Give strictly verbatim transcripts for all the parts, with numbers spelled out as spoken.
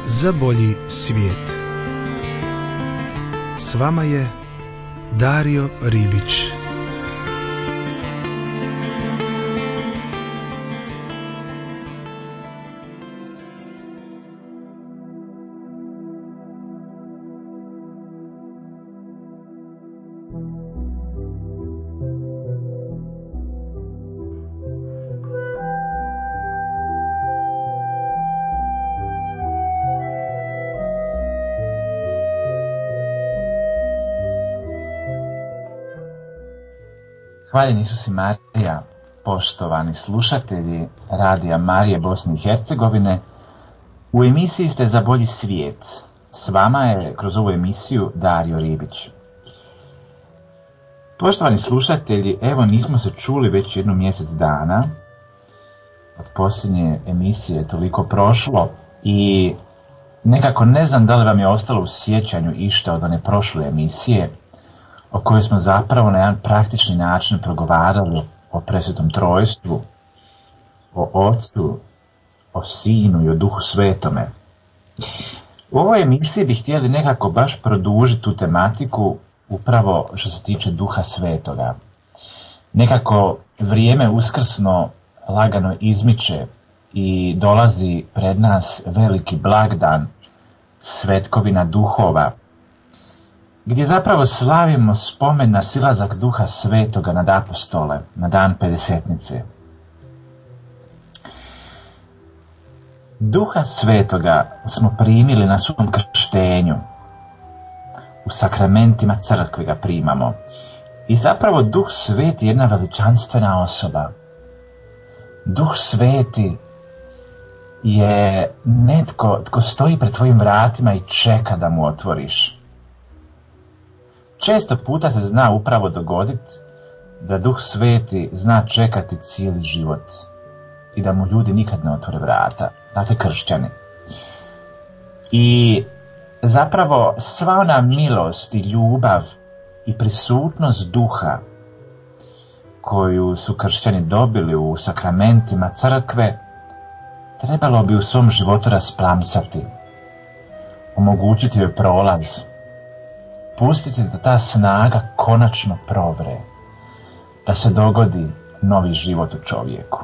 za bolji svijet. S vama je Dario Ribić. Hvaljen Isus i Marija, poštovani slušatelji Radija Marije Bosne i Hercegovine. U emisiji ste Za bolji svijet. S vama je kroz ovu emisiju Dario Ribić. Poštovani slušatelji, evo nismo se čuli već jednu mjesec dana. Od posljednje emisije je toliko prošlo i nekako ne znam da li vam je ostalo u sjećanju išta od one prošle emisije o kojoj smo zapravo na jedan praktični način progovarali o presvetom trojstvu, o Otcu, o Sinu i o Duhu Svetome. U ovoj emisiji bi htjeli nekako baš produžiti tu tematiku upravo što se tiče Duha Svetoga. Nekako vrijeme uskrsno lagano izmiče i dolazi pred nas veliki blagdan, Svetkovina duhova, gdje zapravo slavimo spomen na silazak Duha Svetoga nad apostole, na dan Pedesetnice. Duha Svetoga smo primili na svom krštenju, u sakramentima crkve ga primamo. I zapravo Duh Sveti je jedna veličanstvena osoba. Duh Sveti je netko tko stoji pred tvojim vratima i čeka da mu otvoriš. Često puta se zna upravo dogoditi da Duh Sveti zna čekati cijeli život i da mu ljudi nikad ne otvore vrata, dakle kršćani. I zapravo sva ona milost i ljubav i prisutnost Duha koju su kršćani dobili u sakramentima crkve trebalo bi u svom životu rasplamsati, omogućiti joj prolaz. Pustite da ta snaga konačno provre, da se dogodi novi život u čovjeku.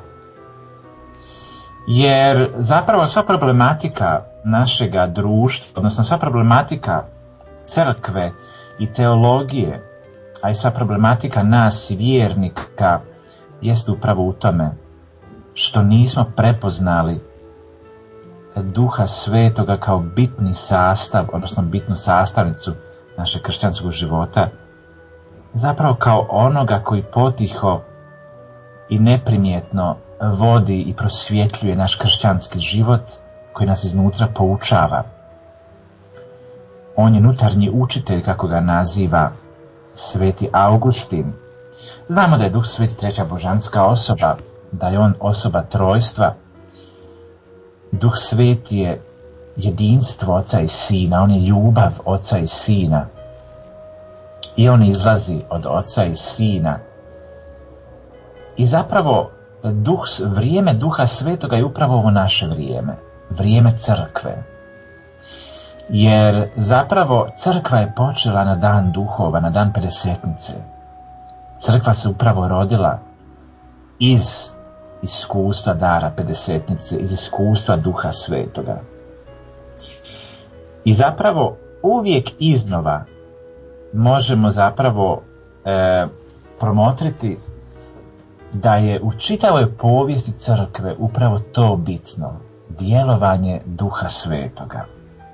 Jer zapravo sva problematika našega društva, odnosno sva problematika crkve i teologije, a i sva problematika nas i vjernika, jest upravo u tome što nismo prepoznali Duha Svetoga kao bitni sastav, odnosno bitnu sastavnicu našeg kršćanskog života, zapravo kao onoga koji potiho i neprimjetno vodi i prosvjetljuje naš kršćanski život, koji nas iznutra poučava. On je unutarnji učitelj, kako ga naziva Sveti Augustin. Znamo da je Duh Sveti treća božanska osoba, da je on osoba trojstva. Duh Sveti je jedinstvo Oca i Sina, on je ljubav Oca i Sina. I on izlazi od Oca i Sina. I zapravo duh, vrijeme Duha Svetoga je upravo ovo naše vrijeme, vrijeme crkve. Jer zapravo crkva je počela na dan duhova, na dan Pedesetnice. Crkva se upravo rodila iz iskustva dara Pedesetnice, iz iskustva Duha Svetoga. I zapravo uvijek iznova možemo zapravo e, promotriti da je u čitavoj povijesti crkve upravo to bitno, djelovanje Duha Svetoga.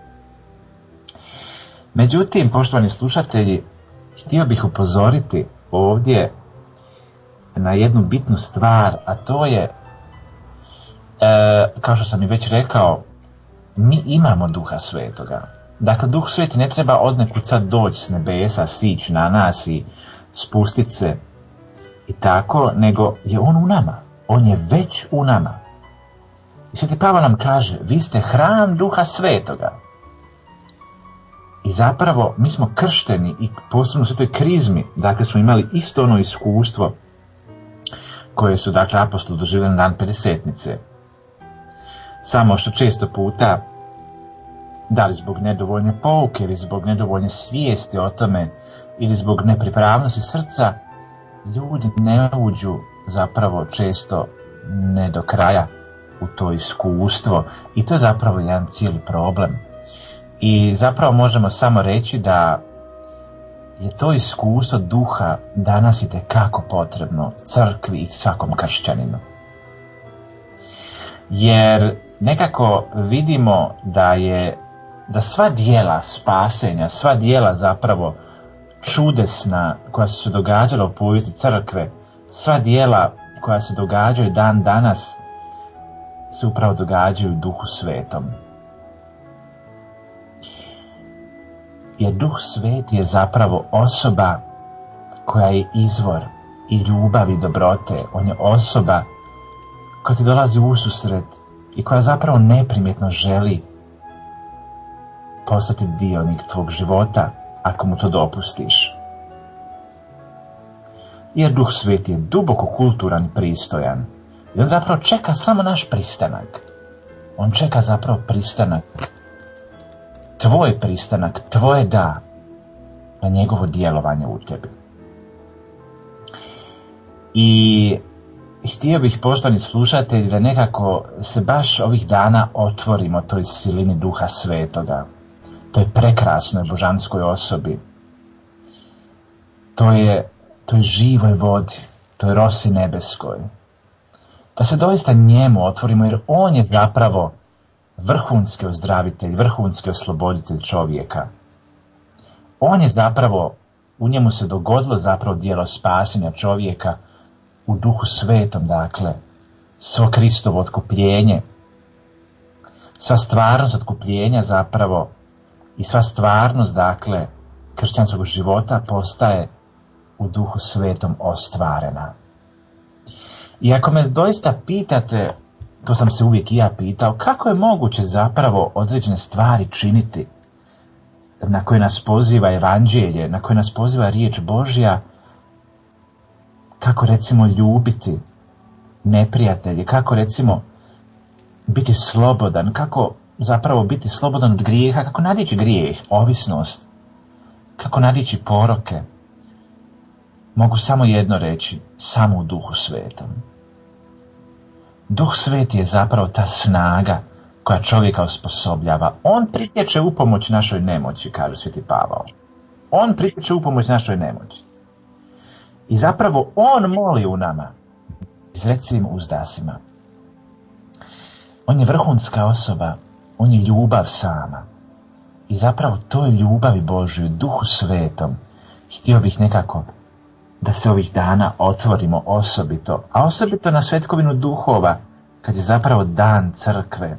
Međutim, poštovani slušatelji, htio bih upozoriti ovdje na jednu bitnu stvar, a to je, e, kao što sam i već rekao, mi imamo Duha Svetoga. Dakle, Duh Sveti ne treba odnekud sad doći s nebesa, sići na nas i spustiti se i tako, nego je on u nama. On je već u nama. I Sveti Pavao nam kaže, vi ste hram Duha Svetoga. I zapravo mi smo kršteni i posebno u svetoj krizmi, dakle smo imali isto ono iskustvo koje su dakle apostoli doživjeli na dan Pedesetnice. Samo što često puta da li zbog nedovoljne pouke ili zbog nedovoljne svijesti o tome ili zbog nepripravnosti srca, ljudi ne uđu zapravo često ne do kraja u to iskustvo i to je zapravo jedan cijeli problem. I zapravo možemo samo reći da je to iskustvo duha danas itekako potrebno crkvi i svakom kršćaninu. Jer nekako vidimo da je da sva djela spasenja, sva djela zapravo čudesna koja su se događala u povijesti crkve, sva djela koja se događaju dan danas se upravo događaju u Duhu Svetom. Jer Duh Sveti je zapravo osoba koja je izvor i ljubavi i dobrote. On je osoba koja ti dolazi u susret i koja zapravo neprimjetno želi postati dionik tvog života ako mu to dopustiš. Jer Duh Sveti je duboko kulturan i pristojan i on zapravo čeka samo naš pristanak. On čeka zapravo pristanak, tvoj pristanak, tvoje da, na njegovo djelovanje u tebi. I htio bih, poštovani slušatelji, da nekako se baš ovih dana otvorimo toj silini Duha Svetoga, toj prekrasnoj božanskoj osobi, to je toj živoj vodi, toj rosi nebeskoj. Da se doista njemu otvorimo, jer on je zapravo vrhunski ozdravitelj, vrhunski osloboditelj čovjeka. On je zapravo, u njemu se dogodilo zapravo djelo spasenja čovjeka u Duhu Svetom, dakle, svo Kristovo otkupljenje, sva stvarnost otkupljenja zapravo i sva stvarnost, dakle, kršćanskog života postaje u Duhu Svetom ostvarena. I ako me doista pitate, to sam se uvijek i ja pitao, kako je moguće zapravo određene stvari činiti na koje nas poziva evanđelje, na koje nas poziva riječ Božja, kako recimo ljubiti neprijatelje, kako recimo biti slobodan, kako zapravo biti slobodan od grijeha, kako nadići grijeh, ovisnost, kako nadići poroke. Mogu samo jedno reći, samo u Duhu Svetom. Duh Sveti je zapravo ta snaga koja čovjeka osposobljava. On pritječe u pomoć našoj nemoći, kaže Sveti Pavao. On pritječe u pomoć našoj nemoći. I zapravo on moli u nama, izrecivim uzdasima. On je vrhunska osoba, on je ljubav sama. I zapravo toj ljubavi Božjoj, Duhu Svetom, htio bih nekako da se ovih dana otvorimo osobito, a osobito na svetkovinu duhova, kad je zapravo dan crkve.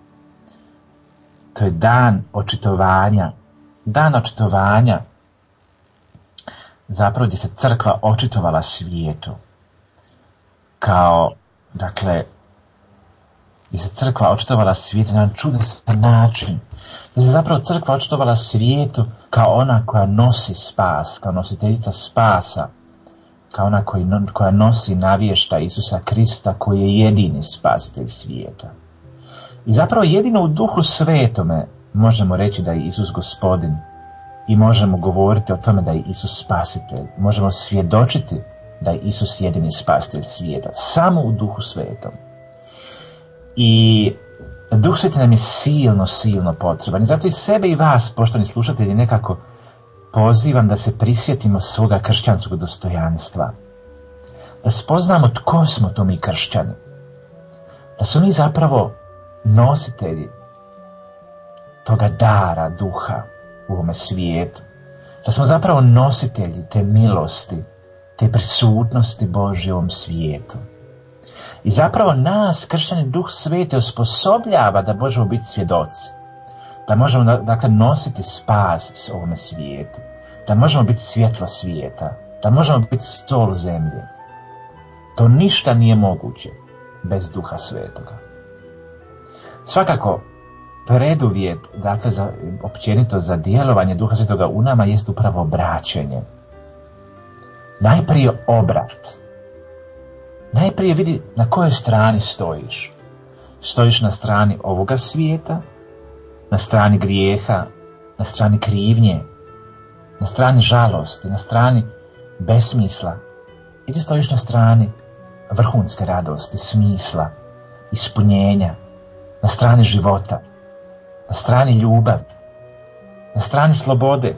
To je dan očitovanja, dan očitovanja, zapravo gdje se crkva očitovala svijetu, kao, dakle, gdje se crkva očitovala svijetu na čudesan način, gdje se zapravo crkva očitovala svijetu kao ona koja nosi spas, kao nositeljica spasa, kao ona koji, koja nosi navještaj Isusa Krista, koji je jedini spasitelj svijeta. I zapravo jedino u Duhu Svetome možemo reći da je Isus Gospodin i možemo govoriti o tome da je Isus spasitelj. Možemo svjedočiti da je Isus jedini spasitelj svijeta. Samo u Duhu Svetom. I Duh Sveti nam je silno, silno potreban. I zato i sebe i vas, poštovani slušatelji, nekako pozivam da se prisjetimo svoga kršćanskog dostojanstva. Da spoznamo tko smo to mi kršćani. Da su mi zapravo nositelji toga dara duha u ovome svijetu. Da smo zapravo nositelji te milosti, te prisutnosti Božje u ovom svijetu. I zapravo nas, kršćani, Duh Sveti osposobljava da možemo biti svjedoci. Da možemo, dakle, nositi spas u ovome svijetu. Da možemo biti svjetlo svijeta. Da možemo biti sol zemlje. To ništa nije moguće bez Duha Svetoga. Svakako, preduvjet, dakle, za, općenito za djelovanje Duha Svetoga u nama jest upravo obraćenje. Najprije obrat. Najprije vidi na kojoj strani stojiš. Stojiš na strani ovoga svijeta na strani grijeha, na strani krivnje, na strani žalosti, na strani besmisla, ili stojiš na strani vrhunske radosti, smisla, ispunjenja, na strani života, na strani ljubavi, na strani slobode.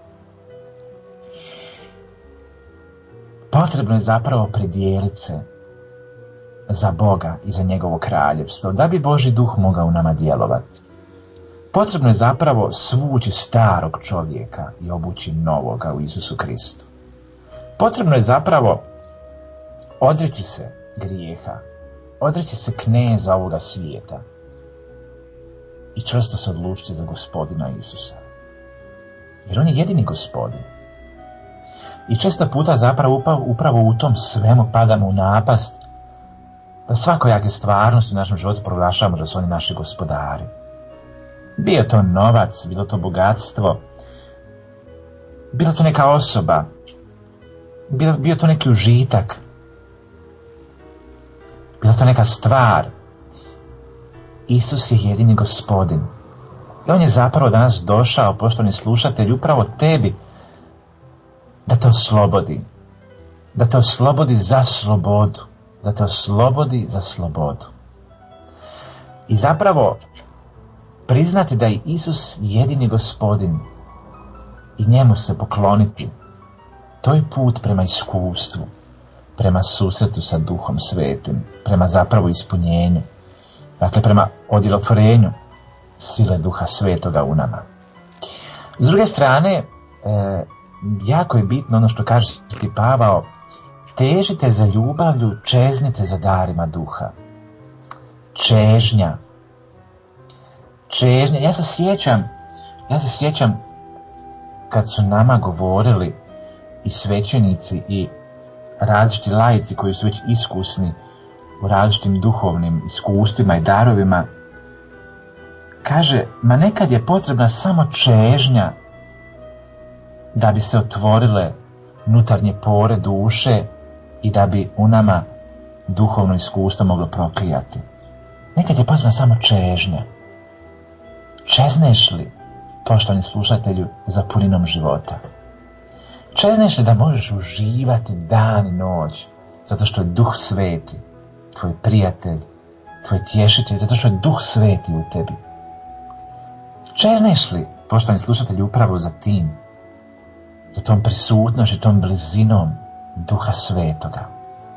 Potrebno je zapravo opredijeliti se za Boga i za njegovo kraljevstvo, da bi Božji duh mogao u nama djelovati. Potrebno je zapravo svući starog čovjeka i obući novoga u Isusu Kristu. Potrebno je zapravo odreći se grijeha, odreći se kneza ovoga svijeta i čvrsto se odlučiti za Gospodina Isusa. Jer on je jedini Gospodin. I često puta zapravo upravo u tom svemu padamo u napast da svakojake stvarnosti u našem životu proglašavamo da su oni naši gospodari. Bio to novac, bilo to bogatstvo, bila to neka osoba, bio, bio to neki užitak, bila to neka stvar. Isus je jedini Gospodin. I on je zapravo danas došao, poštovani slušatelj, upravo tebi da te oslobodi. Da te oslobodi za slobodu. Da te oslobodi za slobodu. I zapravo priznati da je Isus jedini Gospodin i njemu se pokloniti. To je put prema iskustvu, prema susretu sa Duhom Svetim, prema zapravo ispunjenju. Dakle, prema odjelotvorenju sile Duha Svetoga u nama. S druge strane, e, jako je bitno ono što kaže Sveti Pavao: težite za ljubavlju, čeznite za darima duha. Čežnja. Čežnja. Ja se sjećam, ja se sjećam kad su nama govorili i svećenici i različiti laici koji su već iskusni u različitim duhovnim iskustvima i darovima. Kaže, ma nekad je potrebna samo čežnja da bi se otvorile unutarnje pore duše i da bi u nama duhovno iskustvo moglo proklijati. Nekad je potrebna samo čežnja. Čezneš li, poštovani slušatelju, za puninom života? Čezneš li da možeš uživati dan i noć, zato što je Duh Sveti tvoj prijatelj, tvoj tješitelj, zato što je Duh Sveti u tebi? Čezneš li, poštovani slušatelji, upravo za tim, za tom prisutnošću i tom blizinom Duha Svetoga?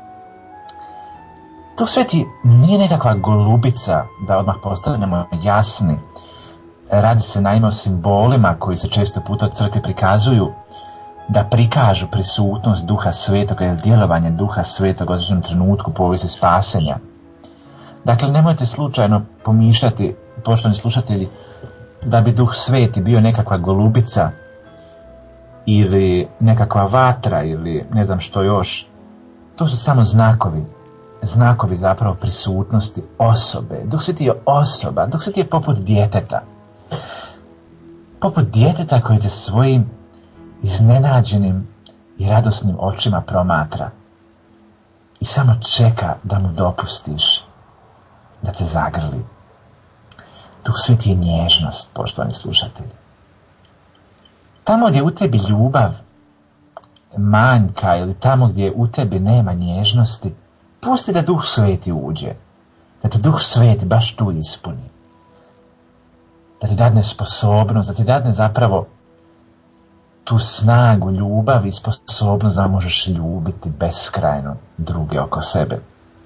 Duh Sveti nije nekakva golubica, da odmah postavljamo jasni. Radi se naime o simbolima koji se često puta od crkve prikazuju da prikažu prisutnost Duha Svetoga ili djelovanje Duha Svetoga u određenom trenutku povijesti spasenja. Dakle, nemojte slučajno pomišljati, poštovani slušatelji, da bi Duh Sveti bio nekakva golubica ili nekakva vatra ili ne znam što još. To su samo znakovi. Znakovi zapravo prisutnosti osobe. Duh Sveti je osoba. Duh Sveti je poput djeteta. Poput djeteta koji te svojim iznenađenim i radosnim očima promatra i samo čeka da mu dopustiš da te zagrli. Duh Sveti je nježnost, poštovani slušatelji. Tamo gdje u tebi ljubav manjka ili tamo gdje u tebi nema nježnosti, pusti da Duh Sveti uđe, da te Duh Sveti baš tu ispuni, da ti dadne sposobnost, da ti dadne zapravo tu snagu, ljubav i sposobnost da možeš ljubiti beskrajno druge oko sebe.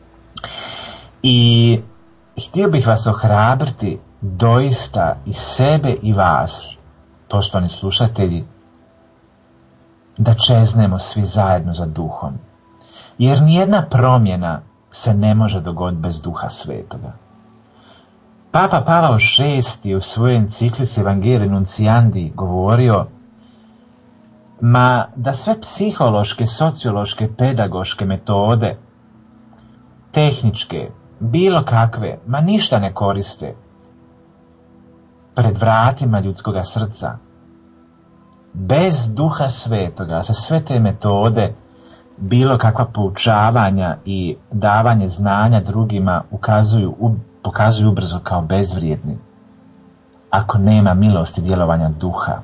I htio bih vas ohrabriti doista i sebe i vas, poštovani slušatelji, da čeznemo svi zajedno za Duhom. Jer nijedna promjena se ne može dogoditi bez Duha Svetoga. Papa Pavao šesti je u svojoj enciklici Evangelii Nunciandi govorio: ma da sve psihološke, sociološke, pedagoške metode, tehničke, bilo kakve, ma ništa ne koriste pred vratima ljudskoga srca. Bez Duha Svetoga, za sve te metode, bilo kakva poučavanja i davanje znanja drugima ukazuju, u, pokazuju ubrzo kao bezvrijedni. ako nema milosti djelovanja duha.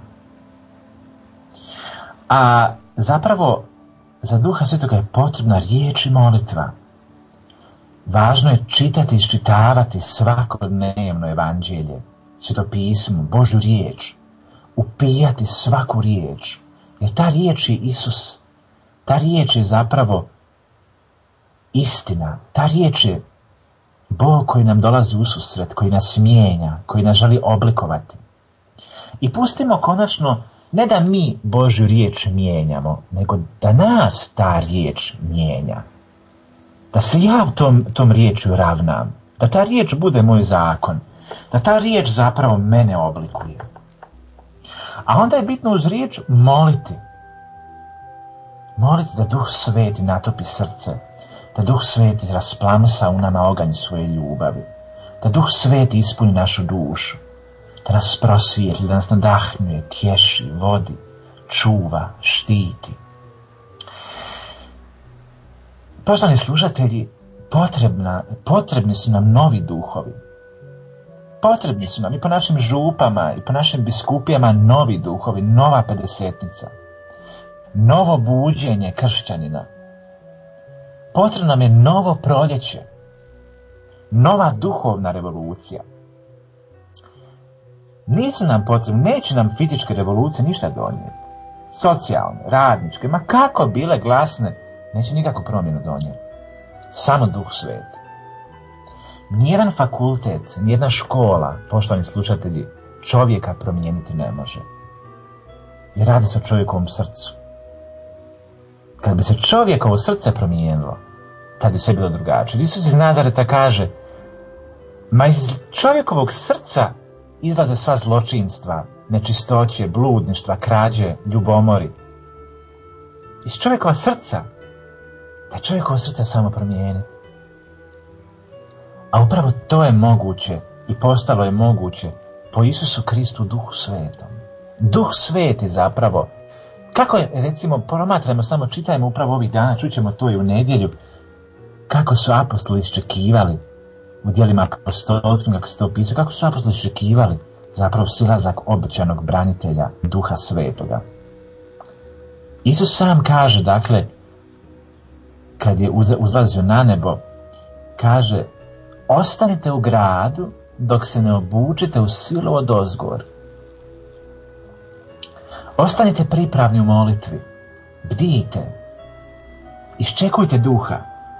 A zapravo za Duha Svetoga je potrebna riječ i molitva. Važno je čitati i iščitavati svakodnevno evanđelje, Sveto pismo, Božju riječ, upijati svaku riječ, jer ta riječ je Isus, ta riječ je zapravo istina, ta riječ je Bog koji nam dolazi u susret, koji nas mijenja, koji nas želi oblikovati. I pustimo konačno ne da mi Božju riječ mijenjamo, nego da nas ta riječ mijenja. Da se ja tom, tom riječju ravnam, da ta riječ bude moj zakon, da ta riječ zapravo mene oblikuje. A onda je bitno uz riječ moliti. Moliti da Duh Sveti natopi srce, da Duh Sveti rasplamsa u nama oganj svoje ljubavi, da Duh Sveti ispuni našu dušu, da nas prosvijetli, da nas nadahnjuje, tješi, vodi, čuva, štiti. Poštovani slušatelji, potrebna, potrebni su nam novi duhovi. Potrebni su nam i po našim župama i po našim biskupijama novi duhovi, nova pedesetnica, novo buđenje kršćanina. Potrebno nam je novo proljeće, nova duhovna revolucija. Nisu nam potrebne, neće nam fizičke revolucije ništa donijeti. Socijalne, radničke, ma kako bile glasne, neće nikako promjenu donijeti. Samo Duh Sveti. Nijedan fakultet, nijedna škola, poštovani slušatelji, čovjeka promijeniti ne može. Jer radi se o čovjekovom srcu. Kad bi se čovjekovo srce promijenilo, tad bi sve bilo drugačije. Isus iz Nazareta kaže, ma iz čovjekovog srca izlaze sva zločinstva, nečistoće, bludništva, krađe, ljubomori. Iz čovjekova srca, da čovjekovo srce samo promijeniti. A upravo to je moguće i postalo je moguće po Isusu Kristu, Duhu Svetom. Duh Sveti zapravo, kako je, recimo, promatramo, samo čitajmo upravo ovih dana, čućemo to i u nedjelju, kako su apostoli iščekivali u djelima apostolskim, kako se to opisuje, kako su apostoli iščekivali zapravo silazak obećanog branitelja Duha Svetoga. Isus sam kaže, dakle, kad je uzlazio na nebo, kaže, ostanite u gradu dok se ne obučite u silu odozgor. Ostanite pripravni u molitvi, bdijte, iščekujte Duha.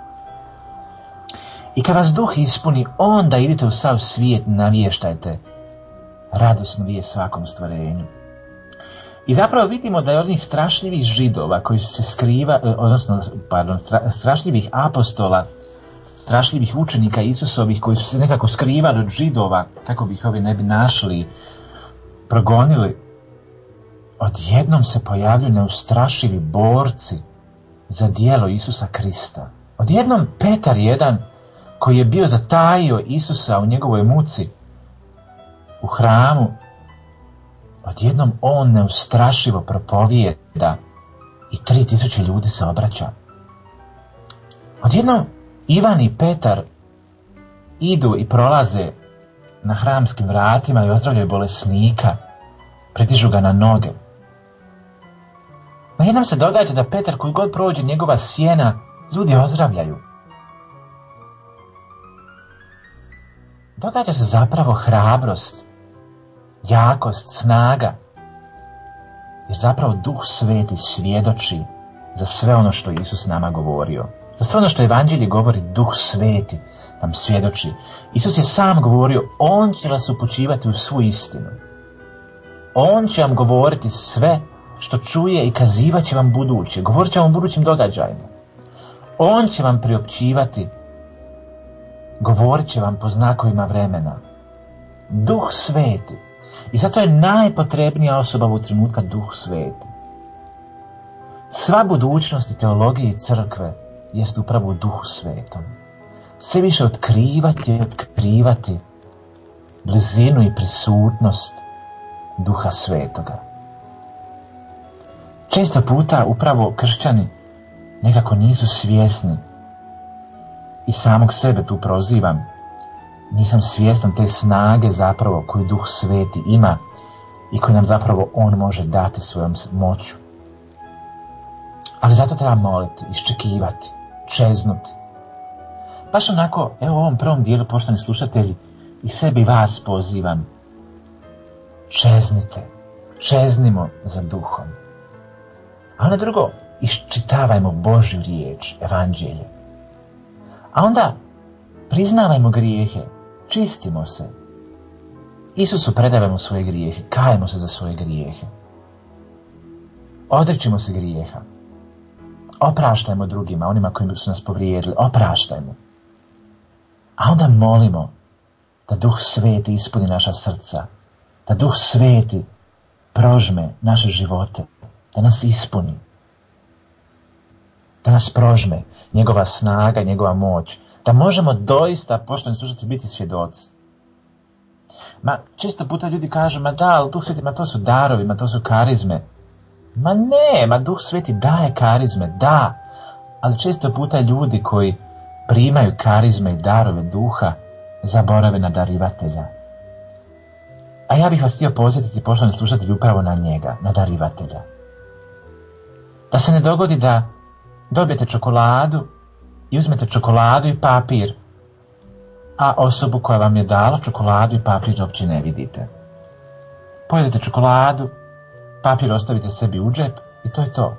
I kad vas Duh ispuni, onda idite u sav svijet, navještajte radosnu vijest svakom stvorenju. I zapravo vidimo da je od onih strašljivih židova koji su se skriva, odnosno, pardon, strašljivih apostola, strašljivih učenika Isusovih koji su se nekako skrivali od židova, kako bi ih ovi ne bi našli, progonili, odjednom se pojavljuju neustrašivi borci za djelo Isusa Krista. Odjednom Petar jedan, koji je bio zatajio Isusa u njegovoj muci u hramu, odjednom on neustrašivo propovijeda i tri tisuće ljudi se obraća. Odjednom Ivan i Petar idu i prolaze na hramskim vratima i ozdravljaju bolesnika, pritižu ga na noge. Najednom se događa da Petar, koji god prođe njegova sjena, ljudi ozdravljaju. Događa se zapravo hrabrost, jakost, snaga, jer zapravo Duh Sveti svjedoči za sve ono što je Isus nama govorio. Za sve ono što Evanđelje govori, Duh Sveti nam svjedoči. Isus je sam govorio, on će vas upućivati u svu istinu. On će vam govoriti sve što čuje i kazivat će vam buduće. Govorit će vam o budućim događajima. On će vam priopćivati, govorit će vam po znakovima vremena. Duh Sveti. I zato je najpotrebnija osoba u trenutka Duh Sveti. Sva budućnost i teologije i crkve jest upravo u Duhu Svetom. Sve više otkrivati i otkrivati blizinu i prisutnost Duha Svetoga. Često puta upravo kršćani nekako nisu svjesni, i samog sebe tu prozivam, nisam svjestan te snage zapravo koju Duh Sveti ima i koju nam zapravo On može dati svojom moću. Ali zato treba moliti, iščekivati, čeznuti. Baš onako, evo u ovom prvom dijelu, poštovani slušatelji, i sebi vas pozivam. Čeznite, čeznimo za Duhom. A onda drugo, iščitavajmo Božju riječ, evanđelje. A onda priznavajmo grijehe, čistimo se. Isusu predavajmo svoje grijehe, kajemo se za svoje grijehe. Odričimo se grijeha. Opraštajmo drugima, onima koji su nas povrijedili, opraštajmo. A onda molimo da Duh Sveti ispuni naša srca, da Duh Sveti prožme naše živote, da nas ispuni, da nas prožme njegova snaga, njegova moć, da možemo doista, poštovani slušatelji, biti svjedoci. Ma, često puta ljudi kažu, ma da, ali Duh Sveti, ma to su darovi, ma to su karizme. Ma ne, ma Duh Sveti daje karizme, da, ali često puta ljudi koji primaju karizme i darove Duha zaborave na darivatelja. A ja bih vas htio posjetiti, poštovani slušatelji, upravo na njega, na darivatelja. Da se ne dogodi da dobijete čokoladu i uzmete čokoladu i papir, a osobu koja vam je dala čokoladu i papir uopće ne vidite. Pojedete čokoladu, papir ostavite sebi u džep i to je to.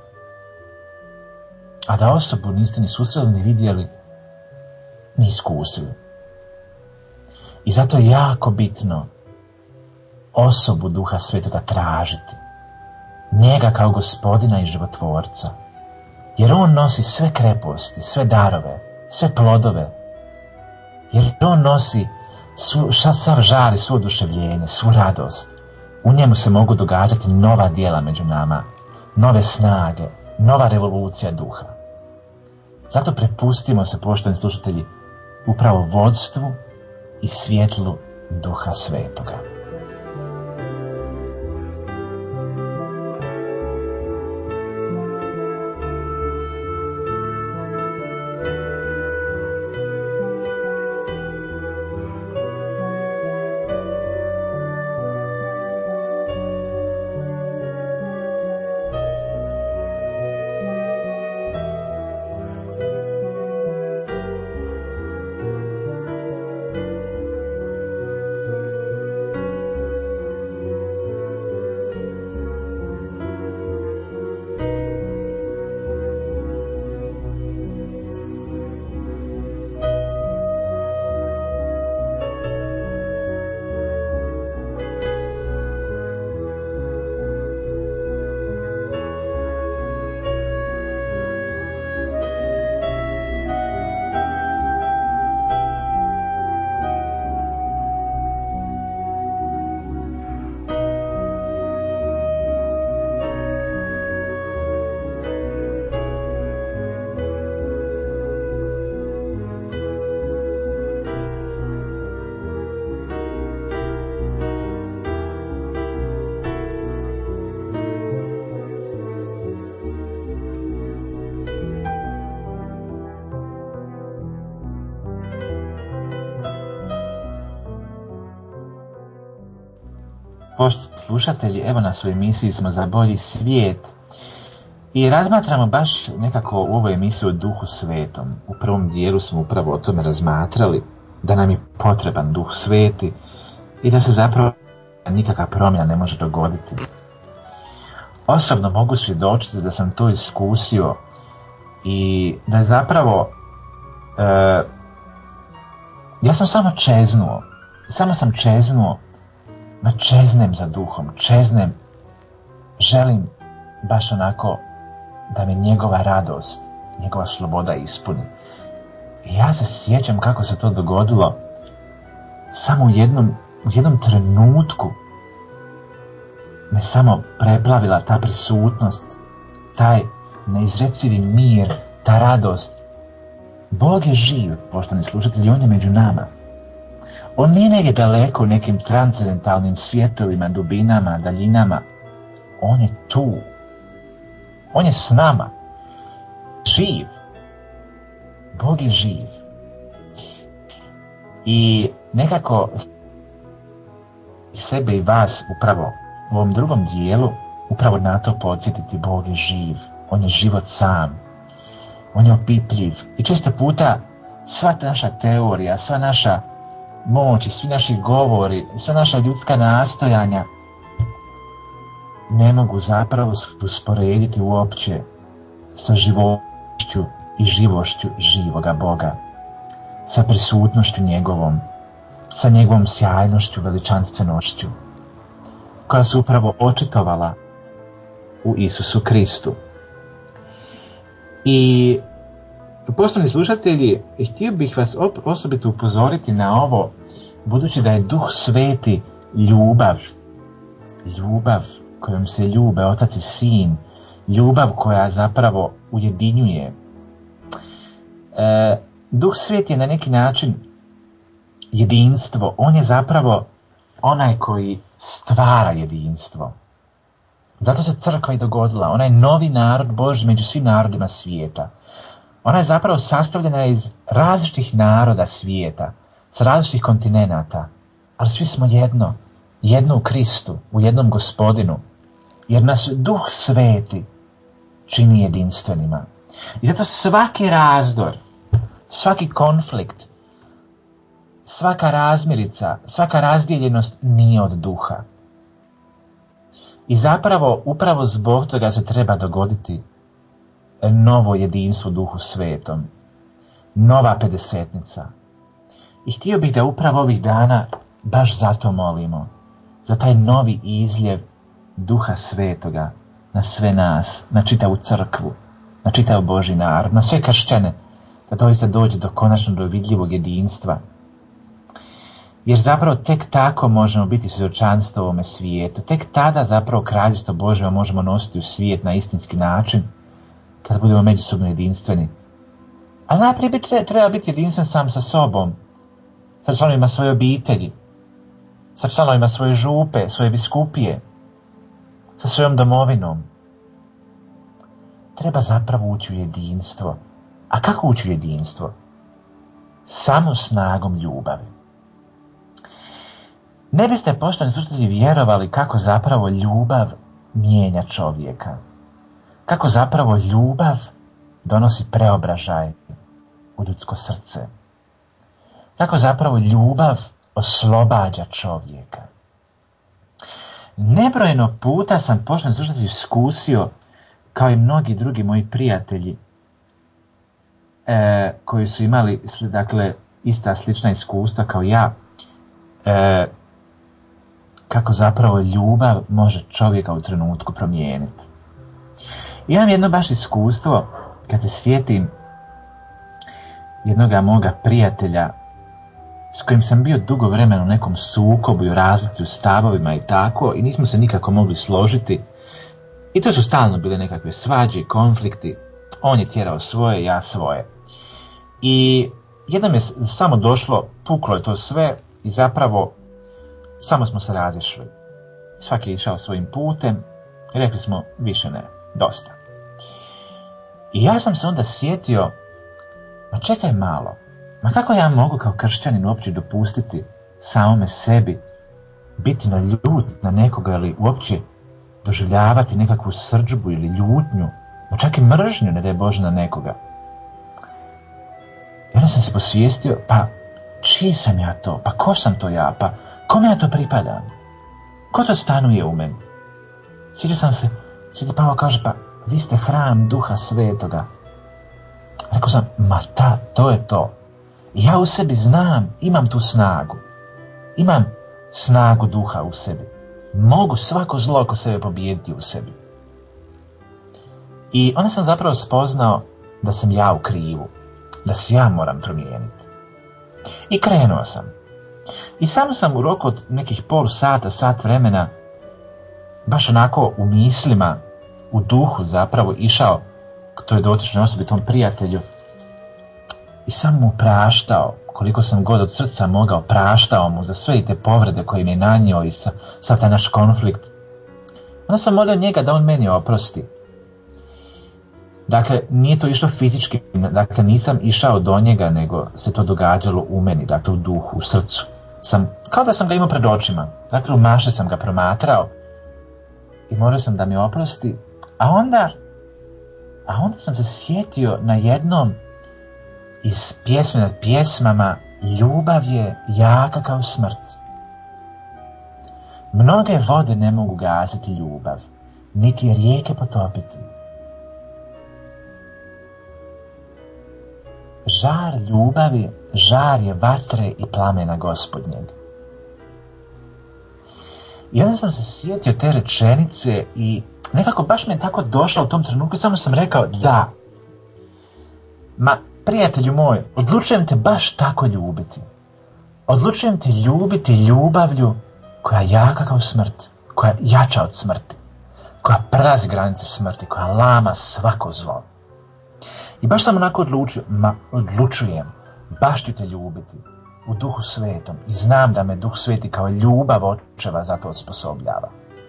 A da osobu niste ni susreli, ni vidjeli, ni iskusili. I zato je jako bitno osobu Duha Svetoga tražiti. Njega kao gospodina i životvorca. Jer on nosi sve kreposti, sve darove, sve plodove. Jer on nosi svu, sav žar i svo oduševljenje, svu radost. U njemu se mogu događati nova djela među nama, nove snage, nova revolucija duha. Zato prepustimo se, poštovani slušatelji, upravo vodstvu i svjetlu Duha Svetoga. Poštovani slušatelji, evo nas u emisiji smo za bolji svijet i razmatramo baš nekako u ovoj emisiji o Duhu Svetom. U prvom dijelu smo upravo o tome razmatrali, da nam je potreban Duh Sveti i da se zapravo nikakva promjena ne može dogoditi. Osobno mogu svjedočiti da sam to iskusio i da je zapravo e, ja sam samo čeznuo, samo sam čeznuo Ma čeznem za Duhom, čeznem, želim baš onako da me njegova radost, njegova sloboda ispuni. I ja se sjećam kako se to dogodilo samo u jednom, u jednom trenutku me samo preplavila ta prisutnost, taj neizrecivi mir, ta radost. Bog je živ, poštovani slušatelji, on je među nama. On nije negdje daleko u nekim transcendentalnim svjetovima, dubinama, daljinama. On je tu. On je s nama. Živ. Bog je živ. I nekako sebe i vas upravo u ovom drugom dijelu upravo na to podsjetiti. Bog je živ, on je život sam, on je opipljiv i često puta sva naša teorija, sva naša moć i svi naši govori, sva naša ljudska nastojanja ne mogu zapravo usporediti uopće sa živošću i živošću živoga Boga, sa prisutnošću njegovom, sa njegovom sjajnošću, veličanstvenošću, koja se upravo očitovala u Isusu Kristu. I poštovani slušatelji, htio bih vas osobito upozoriti na ovo, budući da je Duh Sveti ljubav, ljubav kojom se ljube Otac i Sin, ljubav koja zapravo ujedinjuje. E, Duh Sveti je na neki način jedinstvo, on je zapravo onaj koji stvara jedinstvo. Zato se crkva i dogodila, ona je novi narod Božji među svim narodima svijeta. Ona je zapravo sastavljena iz različitih naroda svijeta, sa različitih kontinenata, ali svi smo jedno, jedno u Kristu, u jednom Gospodinu, jer nas Duh Sveti čini jedinstvenima. I zato svaki razdor, svaki konflikt, svaka razmirica, svaka razdijeljenost nije od Duha. I zapravo, upravo zbog toga se treba dogoditi novo jedinstvo Duhu Svetom, nova pedesetnica. I htio bih da upravo ovih dana baš zato molimo, za taj novi izljev Duha Svetoga na sve nas, na čitavu crkvu, na čitav Božji narod, na sve kršćane, da doista dođe do konačno do vidljivog jedinstva. Jer zapravo tek tako možemo biti svjedočanstvo ovome svijetu, tek tada zapravo kraljevstvo Božje možemo nositi u svijet na istinski način, kada budemo međusobno jedinstveni. Ali najprije treba biti jedinstven sam sa sobom, sa članovima svoje obitelji, sa članovima svoje župe, svoje biskupije, sa svojom domovinom. Treba zapravo ući u jedinstvo. A kako ući u jedinstvo? Samo snagom ljubavi. Ne biste, poštovani slušatelji, vjerovali kako zapravo ljubav mijenja čovjeka. Kako zapravo ljubav donosi preobražaj u ljudsko srce. Kako zapravo ljubav oslobađa čovjeka. Nebrojeno puta sam, poštovani slušatelji, iskusio, kao i mnogi drugi moji prijatelji, e, koji su imali, dakle, ista slična iskustva kao ja, e, kako zapravo ljubav može čovjeka u trenutku promijeniti. Imam jedno baš iskustvo kad se sjetim jednoga moga prijatelja s kojim sam bio dugo vremena u nekom sukobu i u razlici u stavovima i tako, i nismo se nikako mogli složiti. I to su stalno bile nekakve svađe i konflikti. On je tjerao svoje, ja svoje. I jednom je samo došlo, puklo je to sve i zapravo samo smo se razišli. Svaki je išao svojim putem i rekli smo više ne, dosta. I ja sam se onda sjetio, ma čekaj malo, ma kako ja mogu kao kršćanin uopće dopustiti samome sebi biti na ljut na nekoga ili uopće doživljavati nekakvu srdžbu ili ljutnju, ma čak i mržnju, ne daj Bože, na nekoga. I onda sam se posvijestio, pa čiji sam ja to, pa ko sam to ja, pa kome ja to pripadam, ko to stanuje u meni. Sjetio sam se, Sveti Pavao kaže, pa vi ste hram Duha Svetoga. Rekao sam, ma ta, to je to. Ja u sebi znam, imam tu snagu. Imam snagu Duha u sebi. Mogu svako zlo oko sebe pobijediti u sebi. I onda sam zapravo spoznao da sam ja u krivu. Da se ja moram promijeniti. I krenuo sam. I samo sam u roku od nekih pol sata, sat vremena, baš onako u mislima, u duhu zapravo išao k toj dotičnoj osobi, tom prijatelju, i sam mu praštao, koliko sam god od srca mogao, praštao mu za sve te povrede koje mi je nanio i sa, sav taj naš konflikt. Onda sam molio njega da on meni oprosti. Dakle, nije to išlo fizički, dakle nisam išao do njega, nego se to događalo u meni, dakle u duhu, u srcu. Sam, kao da sam ga imao pred očima, dakle u maše sam ga promatrao i morao sam da mi oprosti, a onda, a onda sam se sjetio na jednom iz pjesme nad pjesmama: ljubav je jaka kao smrt. Mnoge vode ne mogu gasiti ljubav, niti je rijeke potopiti. Žar ljubavi, žar je vatre i plamena Gospodnjeg. I onda sam se sjetio te rečenice i nekako baš mi je tako došlo u tom trenutku, samo sam rekao da. Ma, prijatelju moj, odlučujem te baš tako ljubiti. Odlučujem te ljubiti ljubavlju koja je jaka kao smrt, koja je jača od smrti, koja prelazi granice smrti, koja lama svako zlo. I baš sam onako odlučio, ma odlučujem, baš ću te ljubiti u Duhu Svetom i znam da me Duh Sveti kao ljubav Očeva za to osposobljava.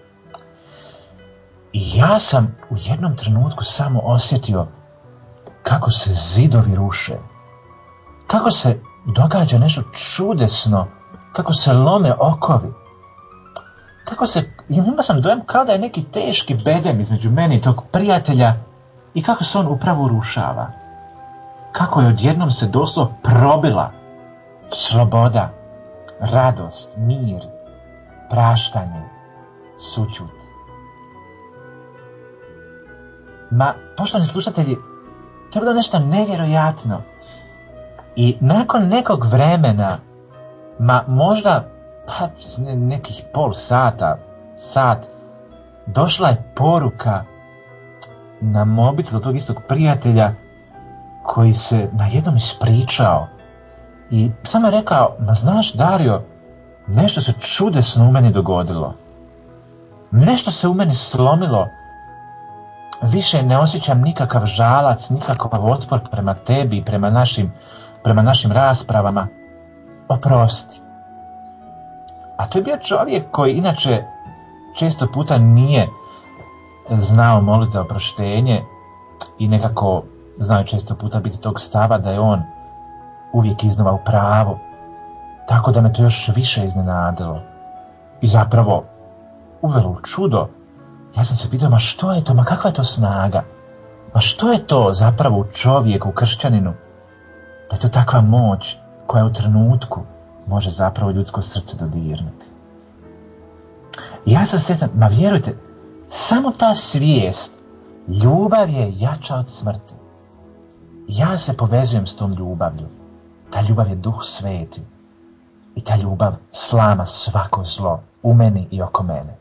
I ja sam u jednom trenutku samo osjetio kako se zidovi ruše, kako se događa nešto čudesno, kako se lome okovi, kako se, imao sam dojam kao da je neki teški bedem između mene i tog prijatelja i kako se on upravo urušava. Kako je odjednom se doslovno probila sloboda, radost, mir, praštanje, sućut. Ma, poštovani slušatelji, to je bilo nešto nevjerojatno. I nakon nekog vremena, ma možda pa nekih pol sata, sat, došla je poruka na mobitel od tog istog prijatelja koji se najednom ispričao i samo je rekao: ma znaš, Dario, nešto se čudesno u meni dogodilo. Nešto se u meni slomilo. Više ne osjećam nikakav žalac, nikakav otpor prema tebi i prema našim, prema našim raspravama. Oprosti. A to je bio čovjek koji inače često puta nije znao moliti za oproštenje i nekako znao često puta biti tog stava da je on uvijek iznova u pravu. Tako da me to još više iznenadilo. I zapravo uvelo u čudo. Ja sam se pitao, ma što je to, ma kakva je to snaga? Ma što je to zapravo u čovjeku, u kršćaninu? Da je to takva moć koja u trenutku može zapravo ljudsko srce dodirnuti. I ja sam sjećam, ma vjerujte, samo ta svijest, ljubav je jača od smrti. Ja se povezujem s tom ljubavlju. Ta ljubav je Duh Sveti. I ta ljubav slama svako zlo u meni i oko mene.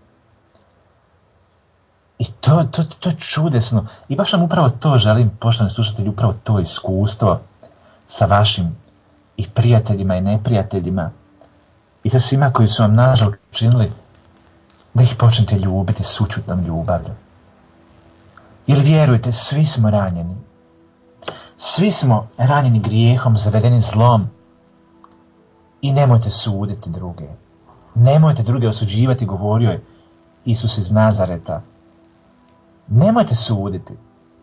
I to, to, to je čudesno. I baš vam upravo to želim, poštovani slušatelji, upravo to iskustvo sa vašim i prijateljima i neprijateljima i sa svima koji su vam nažal učinili, da ih počnete ljubiti sućutnom ljubavlju. Jer vjerujte, svi smo ranjeni. Svi smo ranjeni grijehom, zavedeni zlom. I nemojte suditi druge. Nemojte druge osuđivati, govorio je Isus iz Nazareta. Nemojte suditi.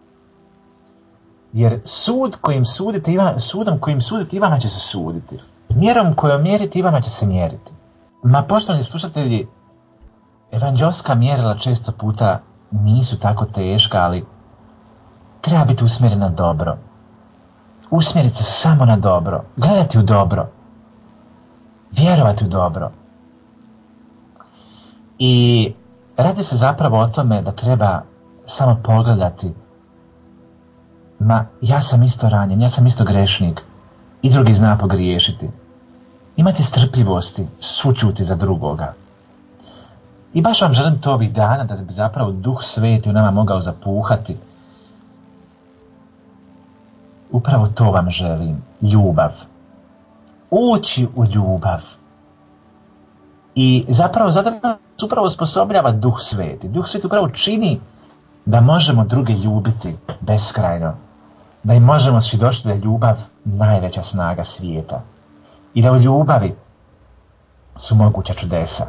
Jer sud kojim sudite, sudom kojim sudite i vama će se suditi. Mjerom kojom mjerite i vama će se mjeriti. Ma, poštovani slušatelji, evanđelska mjerila često puta nisu tako teška, ali treba biti usmjerena na dobro. Usmjeriti se samo na dobro. Gledati u dobro. Vjerovati u dobro. I radi se zapravo o tome da treba samo pogledati: ma, ja sam isto ranjen, ja sam isto grešnik i drugi zna pogriješiti. Imati strpljivosti, sućuti za drugoga. I baš vam želim to ovih dana, da bi zapravo Duh Sveti u nama mogao zapuhati. Upravo to vam želim. Ljubav. Ući u ljubav. I zapravo zato nas upravo osposobljava Duh Sveti. Duh Sveti upravo čini da možemo druge ljubiti beskrajno. Da im možemo svjedočiti da je ljubav najveća snaga svijeta. I da u ljubavi su moguća čudesa.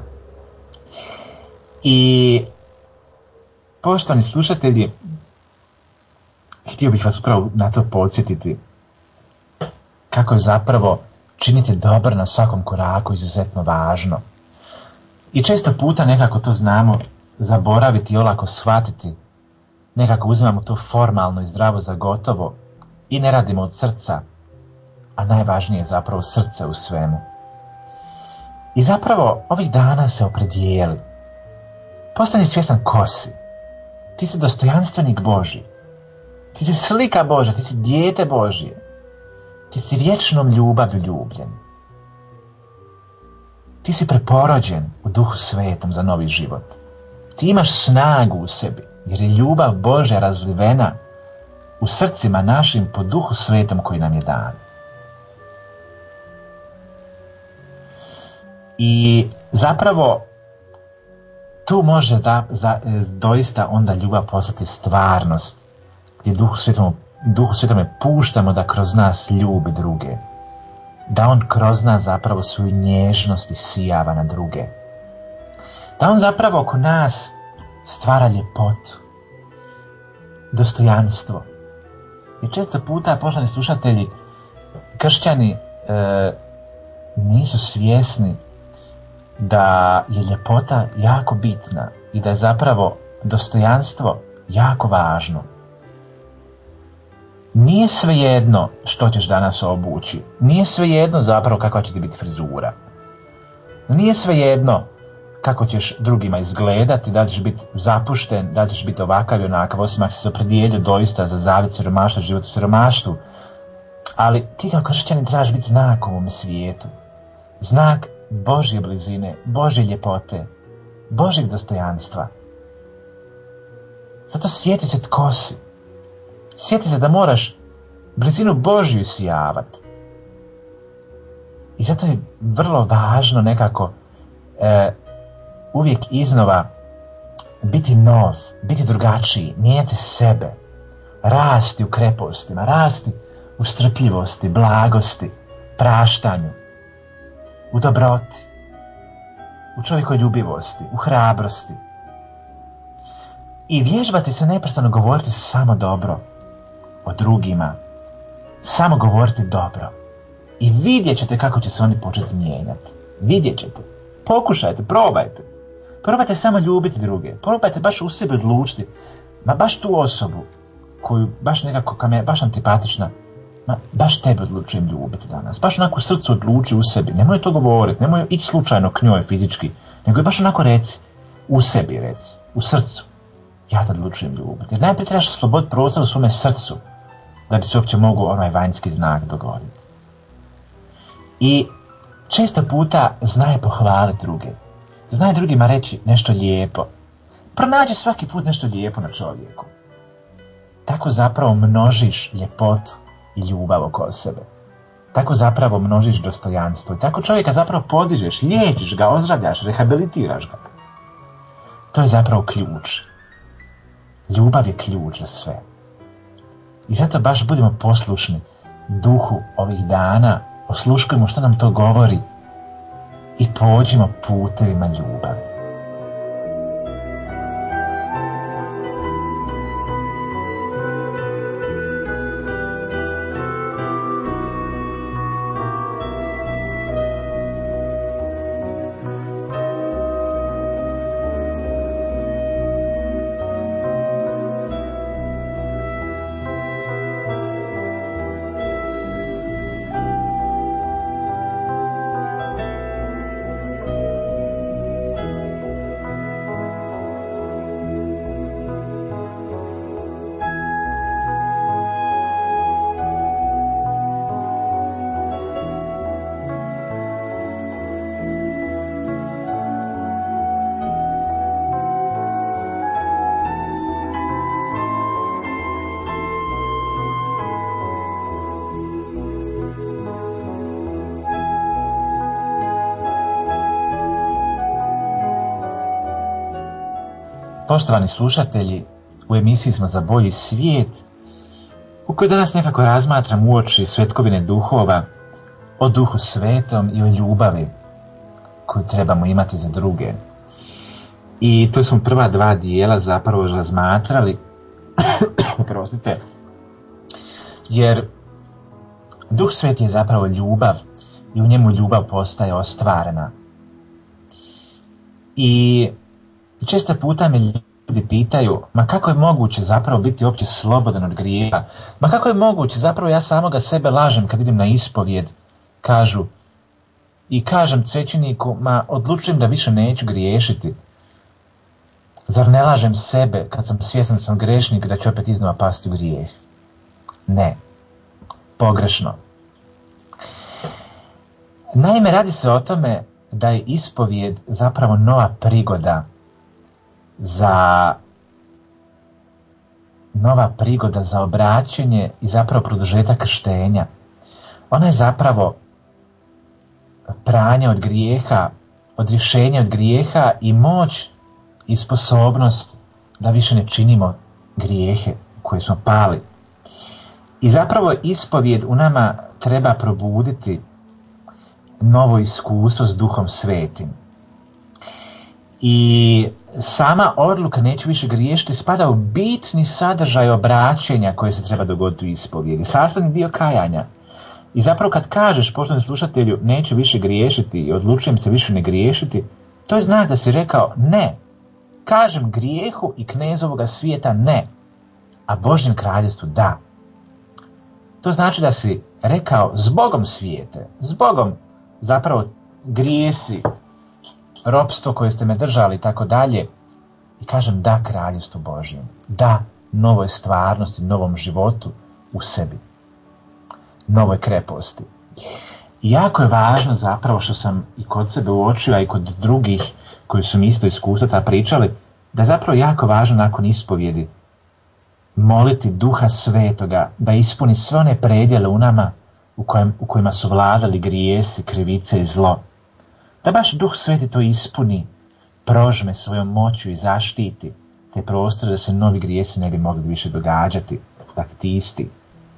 I poštovani slušatelji, htio bih vas upravo na to podsjetiti kako je zapravo činiti dobro na svakom koraku izuzetno važno. I često puta nekako to znamo zaboraviti i olako shvatiti. Nekako uzimamo to formalno i zdravo za gotovo i ne radimo od srca, a najvažnije je zapravo srce u svemu. I zapravo ovih dana se opredijeli. Postani svjestan ko si. Ti si dostojanstvenik Božji. Ti si slika Božja, ti si dijete Božje. Ti si vječnom ljubavlju ljubljen. Ti si preporođen u Duhu Svetom za novi život. Ti imaš snagu u sebi, jer je ljubav Božja razlivena u srcima našim po Duhu Svetom koji nam je dan. I zapravo tu može da, za, doista onda ljubav postati stvarnost, gdje Duhu Svetom, Duhu Svetome puštamo da kroz nas ljubi druge. Da on kroz nas zapravo svoju nježnost isijava na druge. Da on zapravo oko nas stvara ljepotu, dostojanstvo. I često puta, poštovani slušatelji, kršćani e, nisu svjesni da je ljepota jako bitna i da je zapravo dostojanstvo jako važno. Nije svejedno što ćeš danas obući. Nije svejedno zapravo kakva će ti biti frizura. Nije svejedno kako ćeš drugima izgledati, da li ćeš biti zapušten, da li ćeš biti ovakav i onakav, osim ako si se opredijelio doista za zavjet siromaštva, život u siromaštvu. Ali ti kao kršćanin trebaš biti znak u ovome svijetu. Znak Božje blizine, Božje ljepote, Božjeg dostojanstva. Zato sjeti se tko si. Sjeti se da moraš blizinu Božju isijavati. I zato je vrlo važno nekako e, uvijek iznova biti nov, biti drugačiji, mijenjati sebe, rasti u krepostima, rasti u strpljivosti, blagosti, praštanju, u dobroti, u čovjekoljubivosti, u hrabrosti. I vježbati se neprestano govoriti samo dobro o drugima, samo govoriti dobro. I vidjet ćete kako će se oni početi mijenjati. Vidjet ćete. Pokušajte, probajte. Probajte samo ljubiti druge. Probajte baš u sebi odlučiti. Ma baš tu osobu koju baš nekako, kam je baš antipatična, ma baš tebe odlučujem ljubiti danas. Baš onako u srcu odluči u sebi. Nemoj to govoriti, nemoj ići slučajno k njoj fizički, nego je baš onako reci. U sebi reci, u srcu. Ja te odlučujem ljubiti. Jer najprije trebaš sloboditi prostor u svome srcu da bi se uopće mogu onaj vanjski znak dogoditi. I često puta znaje pohvaliti druge. Znaje drugima reći nešto lijepo. Pronađi svaki put nešto lijepo na čovjeku. Tako zapravo množiš ljepotu i ljubav oko sebe. Tako zapravo množiš dostojanstvo. I tako čovjeka zapravo podižeš, liječiš ga, ozdravljaš, rehabilitiraš ga. To je zapravo ključ. Ljubav je ključ za sve. I zato baš budemo poslušni duhu ovih dana, osluškujemo što nam to govori i pođimo putevima ljubavi. Poštovani slušatelji, u emisiji smo za bolji svijet, u kojoj danas nekako razmatram uoči svetkovine duhova, o Duhu Svetom i o ljubavi koju trebamo imati za druge. I to smo prva dva dijela zapravo razmatrali, oprostite, Jer Duh Sveti je zapravo ljubav i u njemu ljubav postaje ostvarena. I često puta me ljudi pitaju, ma kako je moguće zapravo biti uopće slobodan od grijeha? Ma kako je moguće, zapravo ja samoga sebe lažem kad idem na ispovijed, kažu, i kažem svećeniku, ma odlučujem da više neću griješiti. Zar ne lažem sebe kad sam svjestan da sam grešnik da ću opet iznova pasti u grijeh? Ne. Pogrešno. Naime, radi se o tome da je ispovijed zapravo nova prigoda za nova prigoda za obraćanje i zapravo produžetak krštenja. Ona je zapravo pranje od grijeha, odrješenje od grijeha i moć i sposobnost da više ne činimo grijehe koje smo pali. I zapravo ispovijed u nama treba probuditi novo iskustvo s Duhom Svetim. I sama odluka neću više griješiti spada u bitni sadržaj obraćenja koje se treba dogoditi u ispovijedi, sastavni dio kajanja. I zapravo kad kažeš, poštovani slušatelju, neću više griješiti i odlučujem se više ne griješiti, to je znak da si rekao ne. Kažem grijehu i knezovoga svijeta ne, a Božjem kraljevstvu da. To znači da si rekao zbogom svijete, zbogom zapravo grijesi, ropstvo koje ste me držali i tako dalje. I kažem da kraljevstvu Božjem, da novoj stvarnosti, novom životu u sebi, novoj kreposti. I jako je važno zapravo što sam i kod sebe uočio, a i kod drugih koji su mi isto iskustva ta pričali, da je zapravo jako važno nakon ispovjedi moliti Duha Svetoga da ispuni sve one predjele u nama u, kojem, u kojima su vladali grijesi, krivice i zlo. Da baš Duh Sveti to ispuni, prožme svojom moću i zaštiti te prostore da se novi grijesi ne bi mogli više događati, dakle ti isti.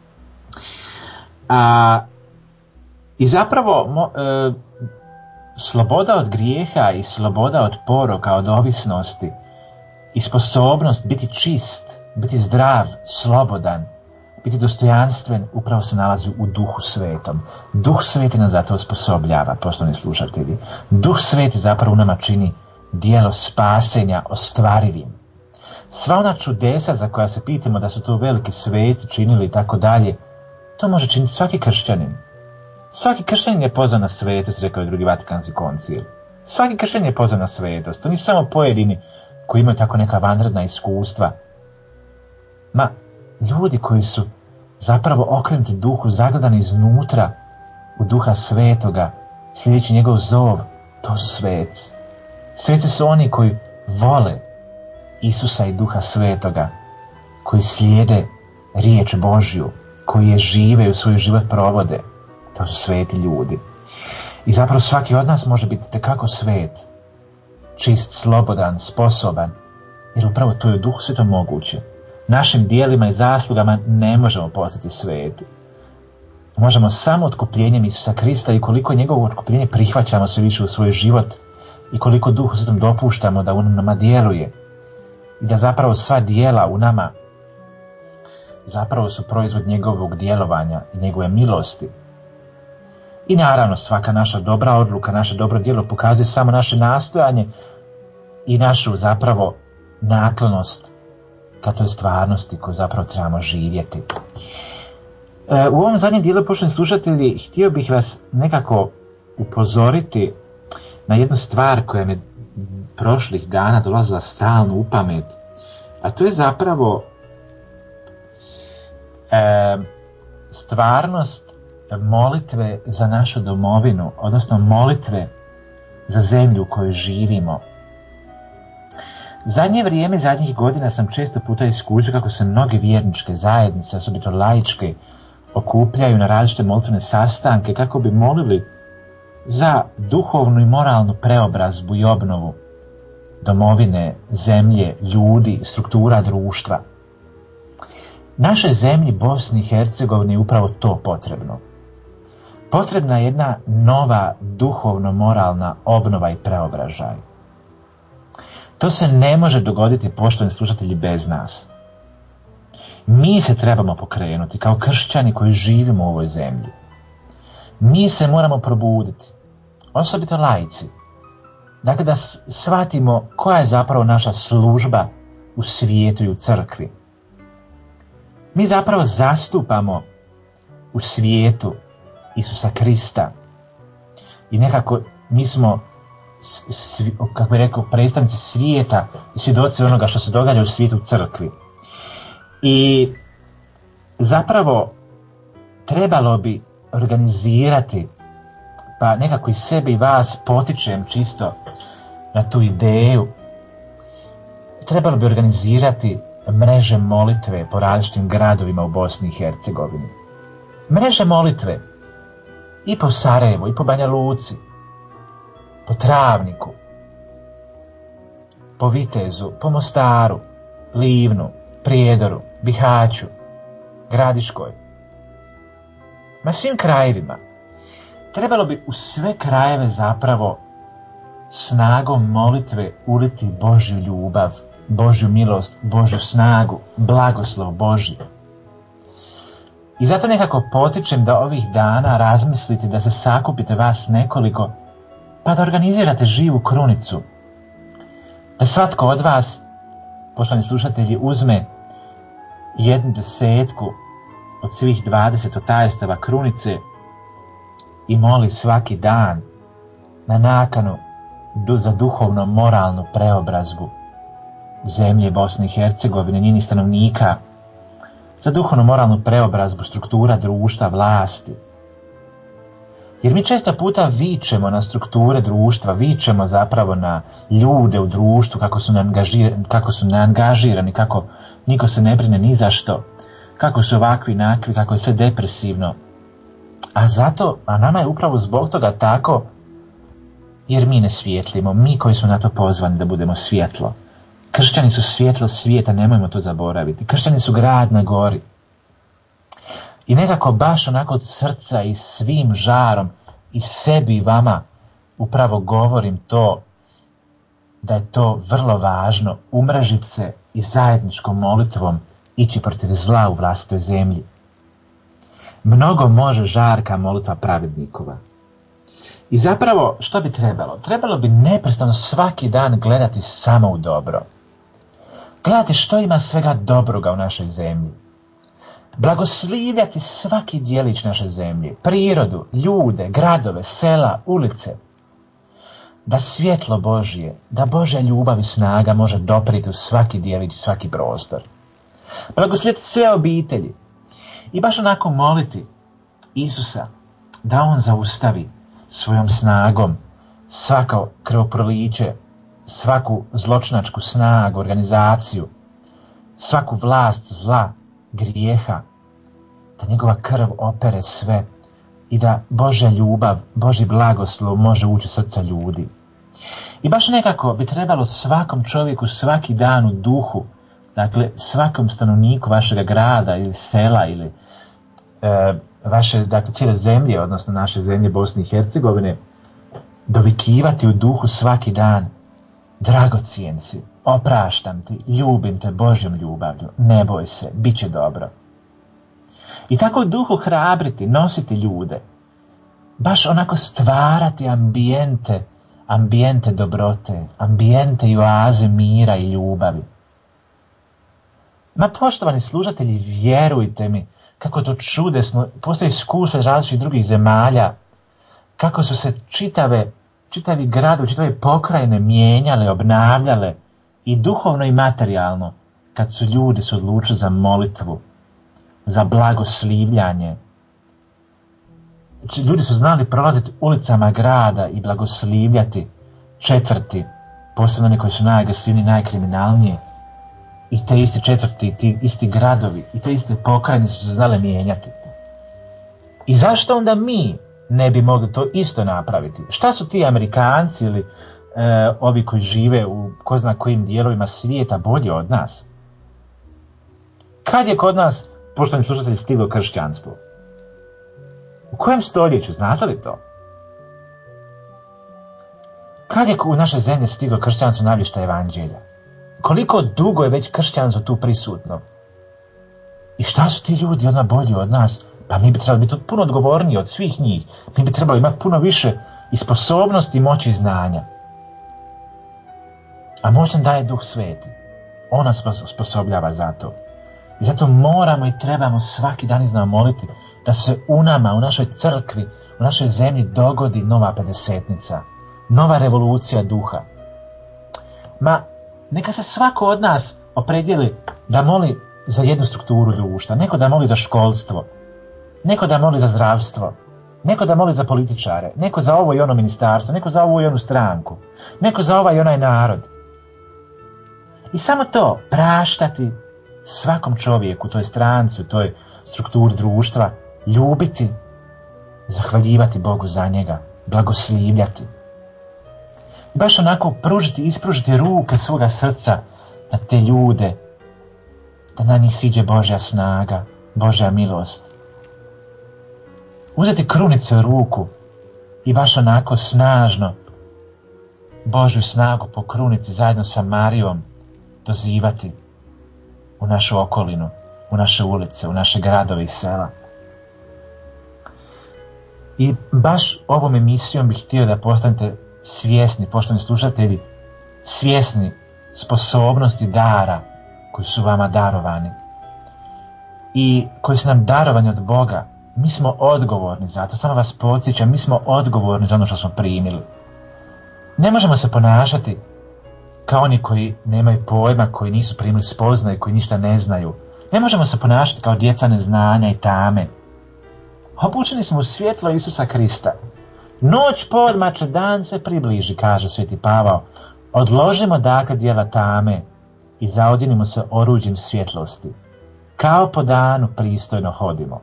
A, I zapravo mo, e, sloboda od grijeha i sloboda od poroka, od ovisnosti i sposobnost biti čist, biti zdrav, slobodan, biti dostojanstven upravo se nalazi u Duhu Svetom. Duh Sveti nas zato osposobljava, poštovani slušatelji. Duh Sveti zapravo u nama čini djelo spasenja ostvarivim. Sva ona čudesa za koja se pitamo da su to veliki sveci činili i tako dalje, to može činiti svaki kršćanin. Svaki kršćanin je pozvan na svetost, rekao je drugi Vatikanski koncil. Svaki kršćanin je pozvan na svetost. To nisu samo pojedini koji imaju tako neka vanredna iskustva. Ma, ljudi koji su zapravo okrenuti duhu, zagledani iznutra u Duha Svetoga, sljedeći njegov zov, to su sveci. Sveci su oni koji vole Isusa i Duha Svetoga, koji slijede riječ Božju, koji je žive i u svoj život provode. To su sveti ljudi. I zapravo svaki od nas može biti tekako svet, čist, slobodan, sposoban, jer upravo to je u Duhu Svetom moguće. Našim dijelima i zaslugama ne možemo postati sveti. Možemo samo otkupljenjem Isusa Krista i koliko njegovo otkupljenje prihvaćamo sve više u svoj život i koliko Duhu Svetom dopuštamo da u nama djeluje i da zapravo sva djela u nama zapravo su proizvod njegovog djelovanja i njegove milosti. I naravno svaka naša dobra odluka, naše dobro djelo pokazuje samo naše nastojanje i našu zapravo naklonost ka toj stvarnosti koju zapravo trebamo živjeti. E, u ovom zadnjem dijelu, poštovani slušatelji, htio bih vas nekako upozoriti na jednu stvar koja mi prošlih dana dolazila stalno u pamet, a to je zapravo e, stvarnost molitve za našu domovinu, odnosno molitve za zemlju u kojoj živimo. Zadnje vrijeme, zadnjih godina sam često puta iskušao kako se mnoge vjerničke zajednice, osobito laičke, okupljaju na različite molitvene sastanke kako bi molili za duhovnu i moralnu preobrazbu i obnovu domovine, zemlje, ljudi, struktura društva. Našoj zemlji Bosni i Hercegovini je upravo to potrebno. Potrebna je jedna nova duhovno-moralna obnova i preobražaj. To se ne može dogoditi, poštovani slušatelji, bez nas. Mi se trebamo pokrenuti kao kršćani koji živimo u ovoj zemlji. Mi se moramo probuditi, osobito laici. Dakle, da shvatimo koja je zapravo naša služba u svijetu i u crkvi. Mi zapravo zastupamo u svijetu Isusa Krista. I nekako mi smo, svi, kako bih rekao, predstavnici svijeta i svjedoci onoga što se događa u svijetu u crkvi. I zapravo trebalo bi organizirati, pa nekako i sebe i vas potičem čisto na tu ideju, trebalo bi organizirati mreže molitve po različitim gradovima u Bosni i Hercegovini. Mreže molitve i po Sarajevu, i po Banja Luci, po Travniku, po Vitezu, po Mostaru, Livnu, Prijedoru, Bihaću, Gradiškoj. Na svim krajevima. Trebalo bi u sve krajeve zapravo snagom molitve uliti Božju ljubav, Božju milost, Božju snagu, blagoslov Božji. I zato nekako potičem da ovih dana razmislite, da se sakupite vas nekoliko, pa da organizirate živu krunicu. Da svatko od vas, poštovani slušatelji, uzme jednu desetku od svih dvadeset otajstava krunice i moli svaki dan na nakanu za duhovno moralnu preobrazbu zemlje Bosne i Hercegovine, njenih stanovnika, za duhovno moralnu preobrazbu struktura društva, vlasti. Jer mi često puta vičemo na strukture društva, vičemo zapravo na ljude u društvu, kako su neangažirani, kako su neangažirani, kako niko se ne brine ni za što, kako su ovakvi nakvi, kako je sve depresivno. A zato, a nama je upravo zbog toga tako, jer mi ne svijetlimo, mi koji smo na to pozvani da budemo svjetlo. Kršćani su svjetlo svijeta, nemojmo to zaboraviti. Kršćani su grad na gori. I nekako baš onako od srca i svim žarom i sebi i vama upravo govorim to, da je to vrlo važno, umrežiti se i zajedničkom molitvom ići protiv zla u vlastitoj zemlji. Mnogo može žarka molitva pravednikova. I zapravo, što bi trebalo? Trebalo bi neprestano svaki dan gledati samo u dobro. Gledati što ima svega dobroga u našoj zemlji. Blagoslivljati svaki djelić naše zemlje, prirodu, ljude, gradove, sela, ulice. Da svjetlo Božje, da Božja ljubav i snaga može dopriti u svaki djelić, svaki prostor. Blagoslijeti sve obitelji. I baš onako moliti Isusa da on zaustavi svojom snagom svako krvoproliće, svaku zločinačku snagu, organizaciju, svaku vlast zla, grijeha, da njegova krv opere sve i da Božja ljubav, Božji blagoslov može ući u srca ljudi. I baš nekako bi trebalo svakom čovjeku svaki dan u duhu, dakle svakom stanovniku vašega grada ili sela ili e, vaše, dakle cijele zemlje, odnosno naše zemlje Bosne i Hercegovine, dovikivati u duhu svaki dan: dragocijen si, opraštam ti, ljubim te Božjom ljubavlju, ne boj se, bit će dobro. I tako u duhu hrabriti, nositi ljude, baš onako stvarati ambijente, ambijente dobrote, ambijente i oaze mira i ljubavi. Ma poštovani slušatelji, vjerujte mi kako to čudesno, postoji iskustva iz različitih drugih zemalja, kako su se čitave, čitavi gradovi, čitave pokrajine mijenjale, obnavljale i duhovno i materijalno, kad su ljudi se odlučili za molitvu, za blagoslivljanje. Ljudi su znali prolaziti ulicama grada i blagoslivljati četvrti, posebno one koji su najagresivniji, najkriminalniji. I te isti četvrti, ti isti gradovi i te iste pokrajine su se znale mijenjati. I zašto onda mi ne bi mogli to isto napraviti? Šta su ti Amerikanci ili e, ovi koji žive u ko zna kojim dijelovima svijeta bolji od nas? Kad je kod nas, poštovani slušatelji, stiglo kršćanstvo? U kojem stoljeću, znate li to? Kad je u naše zemlje stiglo kršćanstvo navještaj evanđelja? Koliko dugo je već kršćanstvo tu prisutno? I šta su ti ljudi odmah bolji od nas? Pa mi bi trebali biti puno odgovorniji od svih njih. Mi bi trebali imati puno više i sposobnosti, i moći i znanja. A možda nam daje Duh Sveti. On nas osposobljava za to. I zato moramo i trebamo svaki dan iznova moliti da se u nama, u našoj crkvi, u našoj zemlji dogodi nova pedesetnica. Nova revolucija duha. Ma, neka se svako od nas opredijeli da moli za jednu strukturu društva. Neko da moli za školstvo. Neko da moli za zdravstvo. Neko da moli za političare. Neko za ovo i ono ministarstvo. Neko za ovu i onu stranku. Neko za ovaj i onaj narod. I samo to, praštati svakom čovjeku, toj stranci, u toj strukturi društva, ljubiti, zahvaljivati Bogu za njega, blagoslivljati. I baš onako pružiti, ispružiti ruke svoga srca na te ljude, da na njih siđe Božja snaga, Božja milost. Uzeti krunice u ruku i baš onako snažno Božju snagu po krunici zajedno sa Marijom dozivati u našu okolinu, u naše ulice, u naše gradove i sela. I baš ovom emisijom bih htio da postanete svjesni, poštovani slušatelji, svjesni sposobnosti dara koji su vama darovani i koji su nam darovani od Boga. Mi smo odgovorni za to, samo vas podsjećam, mi smo odgovorni za ono što smo primili. Ne možemo se ponašati kao oni koji nemaju pojma, koji nisu primili spoznaju, koji ništa ne znaju. Ne možemo se ponašati kao djeca neznanja i tame. Obučeni smo u svjetlo Isusa Krista. Noć podmače, dan se približi, kaže sveti Pavao. Odložimo dakle djela tame i zaodjenimo se oruđem svjetlosti. Kao po danu pristojno hodimo.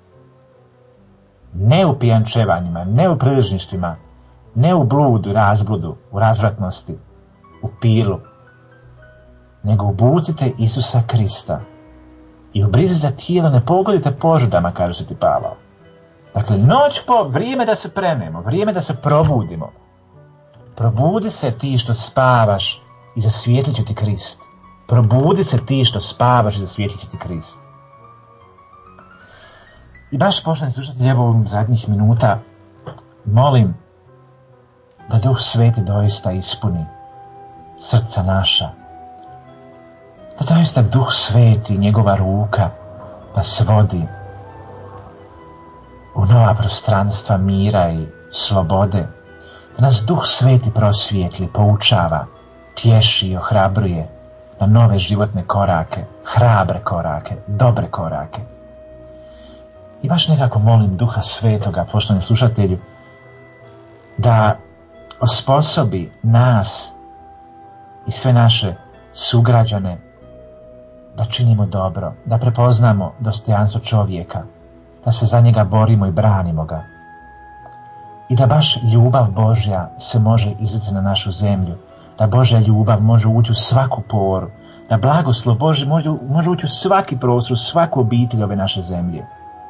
Ne u pijančevanjima, ne u priližništvima, ne u bludu, razbludu, u razvratnosti, u pilu, nego obucite Isusa Krista i u brizi za tijelo ne pogodite požudama, kaže sveti Pavao. Dakle, noć po, vrijeme da se prenemo, vrijeme da se probudimo. Probudi se ti što spavaš i zasvijetlit će ti Krist. Probudi se ti što spavaš i zasvijetlit će ti Krist. I baš, poštovani slušatelji, evo ovih zadnjih minuta molim da Duh Sveti doista ispuni srca naša. Da doista Duh Sveti, njegova ruka nas vodi u nova prostranstva mira i slobode. Da nas Duh Sveti prosvijetli, poučava, tješi i ohrabruje na nove životne korake, hrabre korake, dobre korake. I baš nekako molim Duha Svetoga, poštovani slušatelju, da osposobi nas i sve naše sugrađane da činimo dobro, da prepoznamo dostojanstvo čovjeka, da se za njega borimo i branimo ga. I da baš ljubav Božja se može izliti na našu zemlju, da Božja ljubav može ući u svaku poru, da blagoslov Božji može, može ući u svaki prostor, u svaku obitelj ove naše zemlje.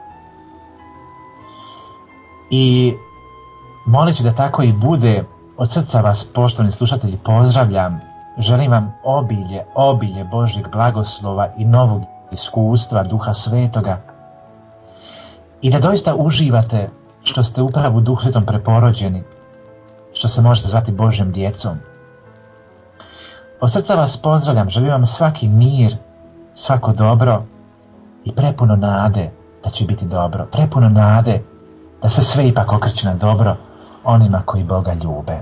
I molit ću da tako i bude. Od srca vas, poštovani slušatelji, pozdravljam. Želim vam obilje, obilje Božjeg blagoslova i novog iskustva Duha Svetoga. I da doista uživate što ste upravo u Duhu Svetom preporođeni, što se možete zvati Božjom djecom. Od srca vas pozdravljam, želim vam svaki mir, svako dobro i prepuno nade da će biti dobro. Prepuno nade da se sve ipak okreće na dobro onima koji Boga ljube.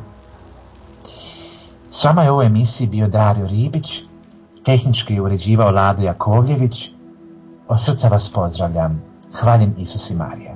S vama je u ovoj emisiji bio Dario Ribić, tehnički je uređivao Lado Jakovljević. Od srca vas pozdravljam. Hvaljen Isus i Marija.